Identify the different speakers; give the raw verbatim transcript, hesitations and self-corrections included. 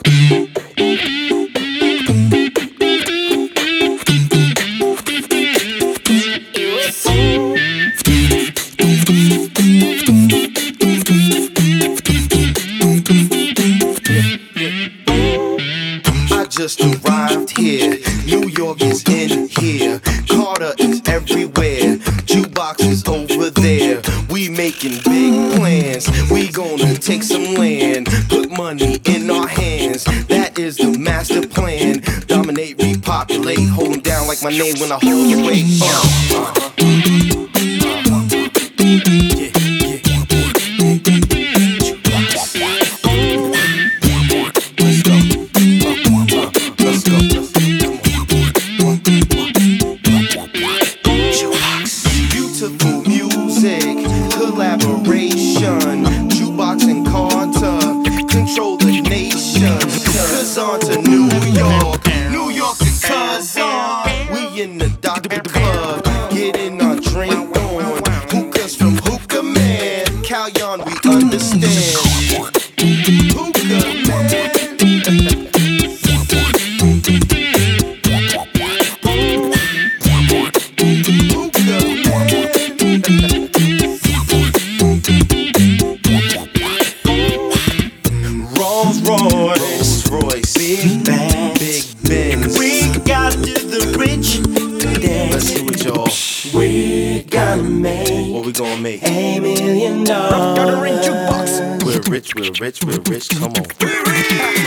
Speaker 1: I just arrived here. New York is in here. Carter is everywhere. Jukebox is over there. We making big plans. We gonna take some land, put money in our hands. That is the master plan. Dominate, repopulate, hold 'em down like my name when I hold the weight. Uh, uh. Beautiful music, collaboration. Jukebox and Carter control the nation. Cause on to New York, New York is cuz on. We in the Doctor Club, getting our drink on. Hookahs from Hookah Man, Calyon we understand. Hookah Man. Rolls Royce, Royce, Big Bang, Big Benz.
Speaker 2: We gotta do the rich dance.
Speaker 1: Let's do it, y'all.
Speaker 2: We gotta make
Speaker 1: What we gonna make?
Speaker 2: a million dollars.
Speaker 1: We're rich, we're rich, we're rich. Come on.